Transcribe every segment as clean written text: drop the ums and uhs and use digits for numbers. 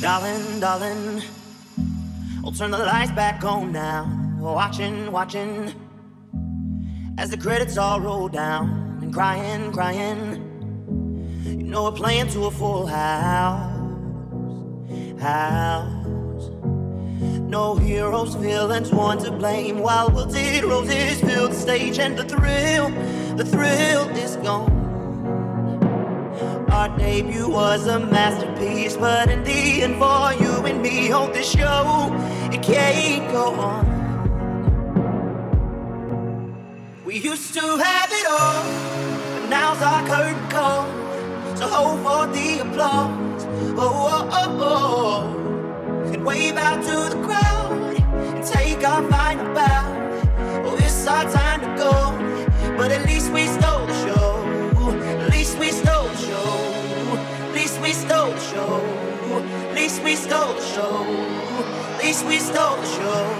Darling, darling, I'll turn the lights back on now. Watching, watching, as the credits all roll down. And crying, crying, you know we're playing to a full house. No heroes, villains, one to blame. While wilted roses fill the stage, and the thrill is gone. Our debut was a masterpiece, but in the end, for you and me, hold this show, it can't go on. We used to have it all, but now's our curtain call. So hold for the applause, oh, oh, oh, oh. And wave out to the crowd, and take our final bow. Oh, it's our time to go, but at least we stole the show. At least we stole the show. At least we stole the show. At least we stole the show. At least we stole the show.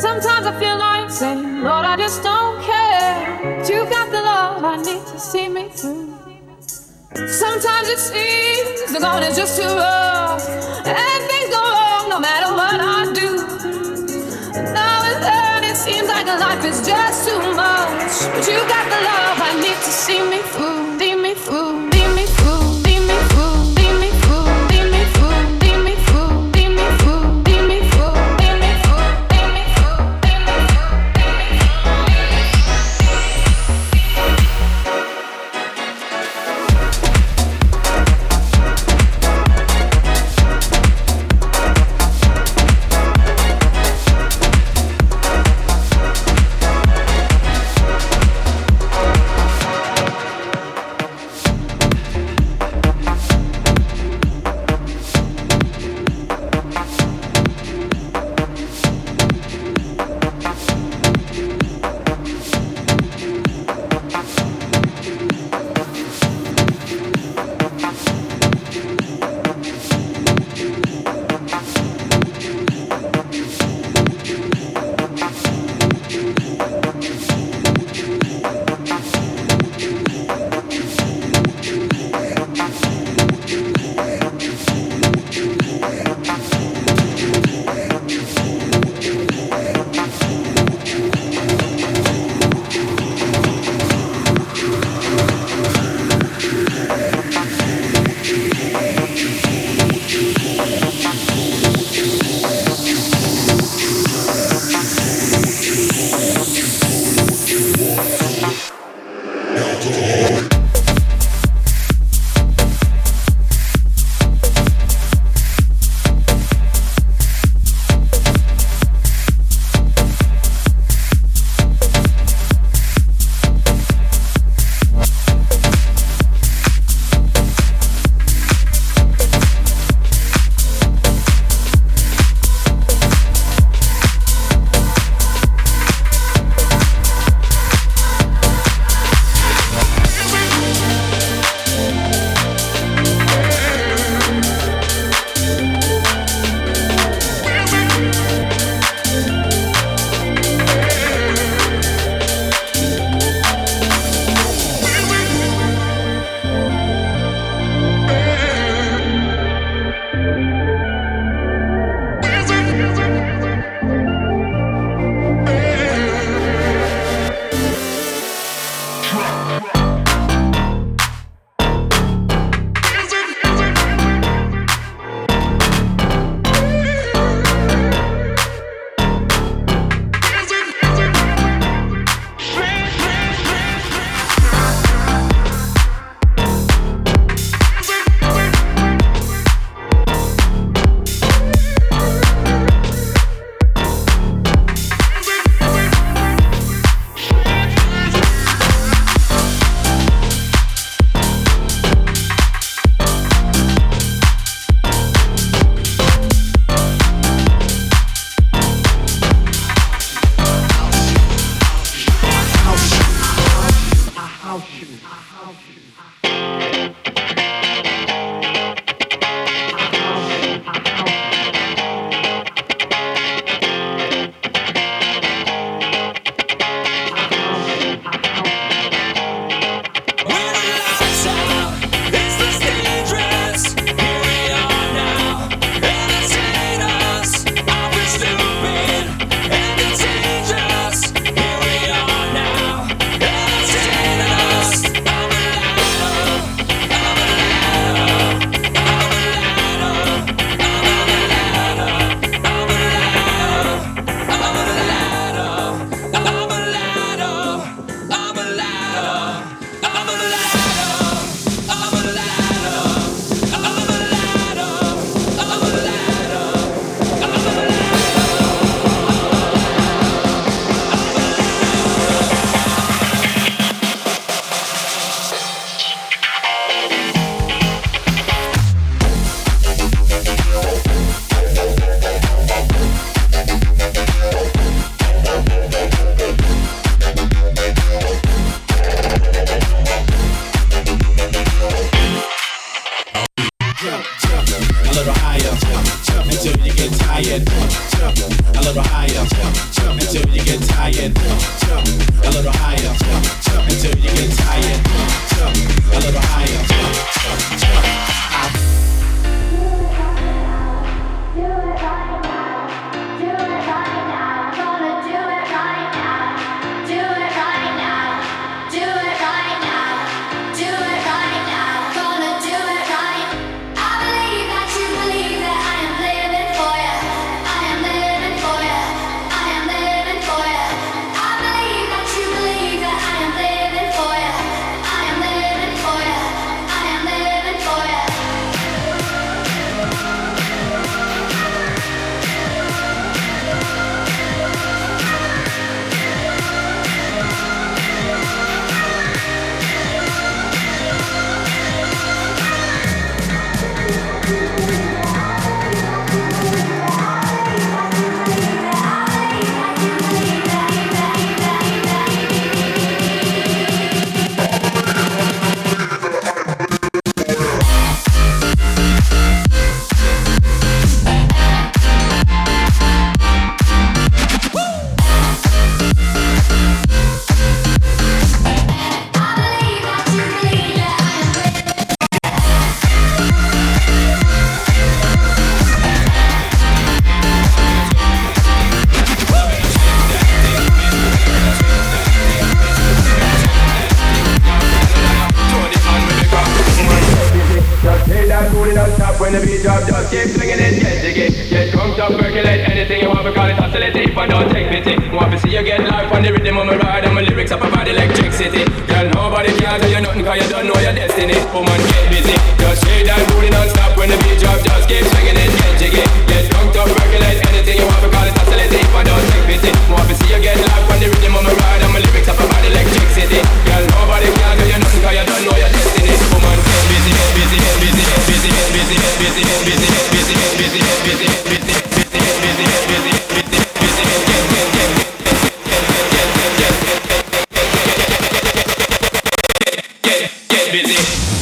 Sometimes I feel like saying, Lord, I just don't care. But you got the love I need to see me through. Sometimes it seems the going is just too rough, and things go wrong no matter what I do. Now and then it seems like life is just too much, but you got the love I need to see me through, see me through, see me through, see me through, see me through, see me through, see me through, see me through, see me through, see me through, see me through, beat drop, just keep swinging it, get jiggy. Get drunk up, percolate anything you want, because it's oscillating. If I don't take pity, want to see you get life on the rhythm of my ride, and my lyrics up about electricity. Girl, nobody can tell you nothing, cause you don't know your destiny. Woman, get busy, just shake that booty non-stop. When the beat drop, just keep swinging it, get jiggy. Get drunk up, percolate anything you want, because it's oscillating. If I don't take pity, want to see you get life on the rhythm of my ride, and my lyrics up about electricity. Girl, nobody can tell you nothing, cause you don't know your destiny. Woman, get busy, get busy, get busy, get busy, get busy, get busy, get busy, get busy, get busy, get busy, get busy, get busy, get busy, get busy, get busy, get busy.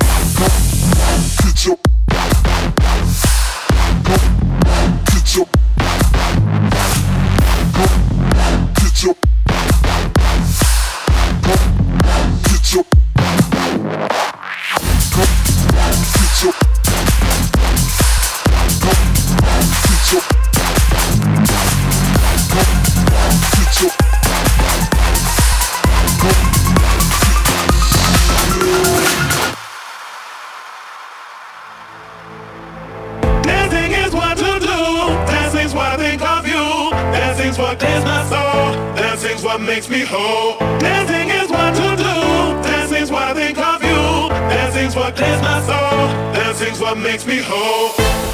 Makes me whole. Dancing is what to do. Dancing's what I think of you. Dancing's what clears my soul. Dancing's what makes me whole.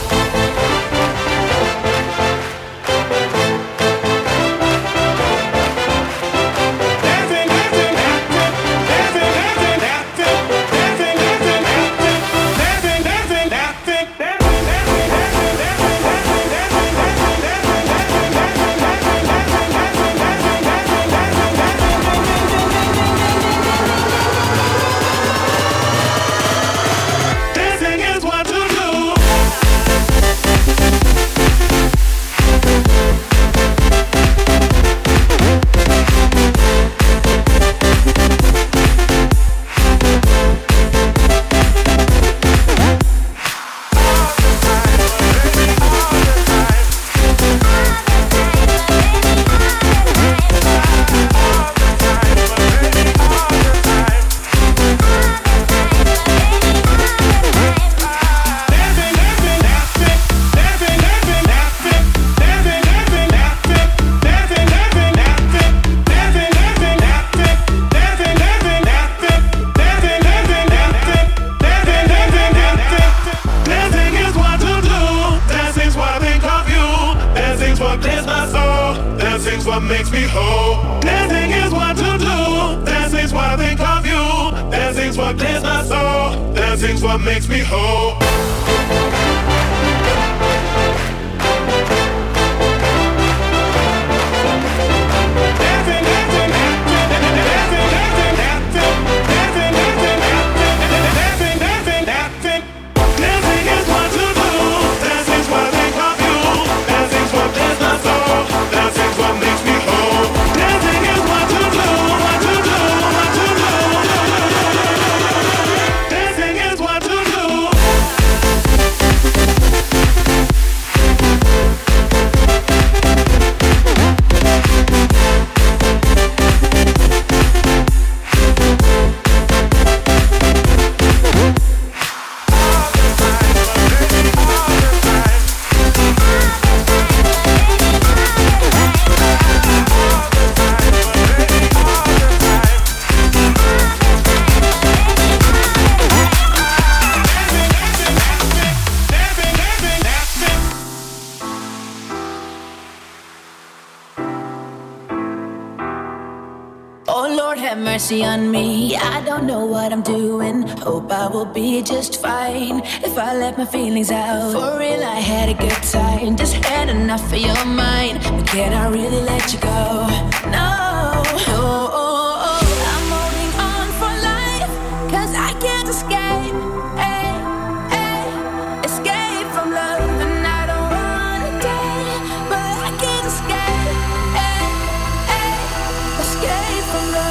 Mercy on me, I don't know what I'm doing. Hope I will be just fine if I let my feelings out. For real, I had a good time, just had enough of your mind. But can I really let you go? No, I'm holding on for life, 'cause I can't escape, escape from love. And I don't wanna die, but I can't escape, escape from love.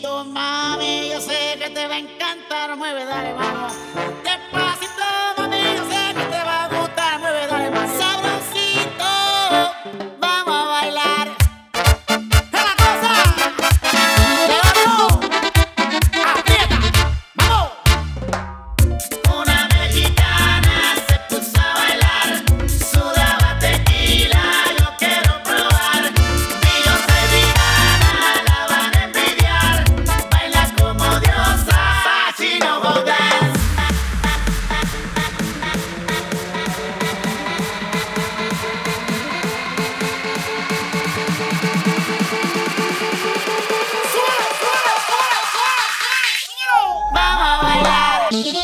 Despacito, mami, yo sé que te va a encantar. Mueve, dale, vamos. Despacito, mami, yo sé que te va a gustar. Mueve, dale, más sabrosito. Vamos a bailar. ¡Es la cosa! ¡Llévalo! ¡Aprieta! ¡Vamos! Una mexicana se puso a bailar. Sudaba tequila, yo quiero probar. Y yo soy vegana, la van a envidiar. Baila como diosa, she know how dance. Vamos a bailar.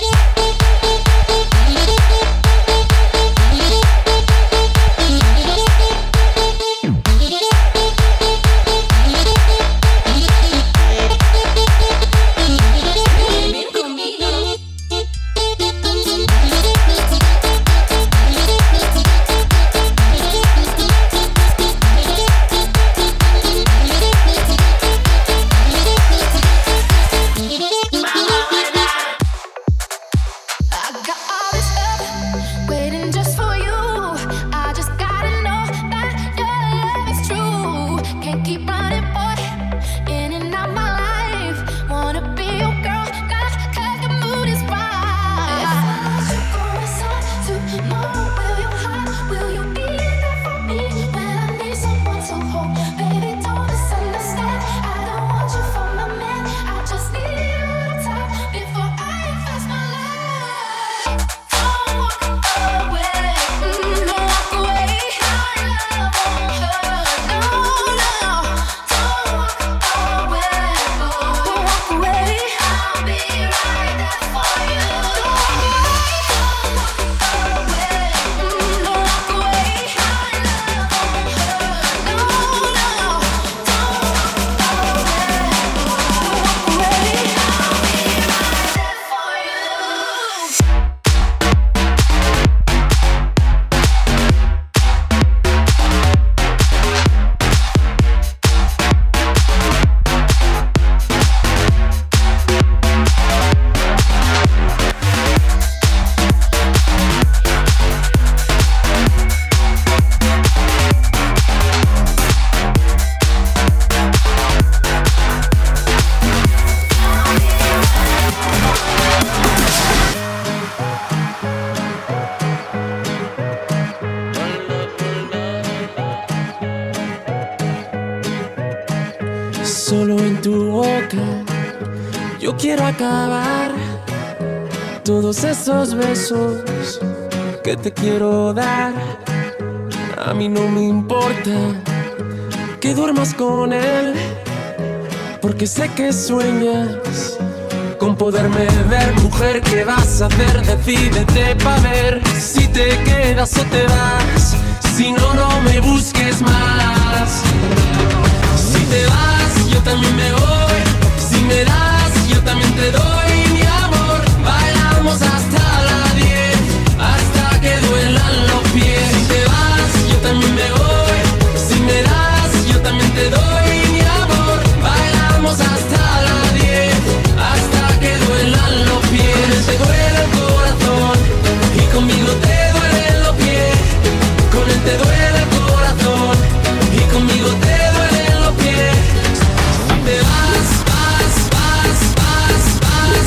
I got all this stuff waiting just for you. I just gotta know that your love is true. Can't keep running, boy, in and out my life. Wanna be your girl, cause the mood is right. If I let you go, it's hard to know. Will you hide? Will you be there for me when I need someone to hold? Baby, don't misunderstand. I don't want you for my man. I just need a little time before I invest my life. Don't walk away, don't walk away. My love won't hurt, no, no. Don't walk away, don't walk away. I'll be right there for you. Don't walk away, don't walk away. My love won't hurt, no, no. Don't walk away, don't walk away. I'll be right there for you. Solo en tu boca yo quiero acabar todos esos besos que te quiero dar. A mí no me importa que duermas con él, porque sé que sueñas con poderme ver. Mujer, ¿qué vas a hacer? Decídete pa' ver si te quedas o te vas. Si no, no me busques más. Si te vas, yo también me voy. Si me das, yo también te doy mi amor. Bailamos hasta las 10, hasta que duelan los pies. Si te vas, yo también me voy. Si me das, yo también te doy mi amor. Bailamos hasta las 10, hasta que duelan los pies. Te duele el corazón y conmigo te duelen los pies. Con él te duele el corazón y conmigo te duelen los pies. Si te vas, vas, vas, vas, vas.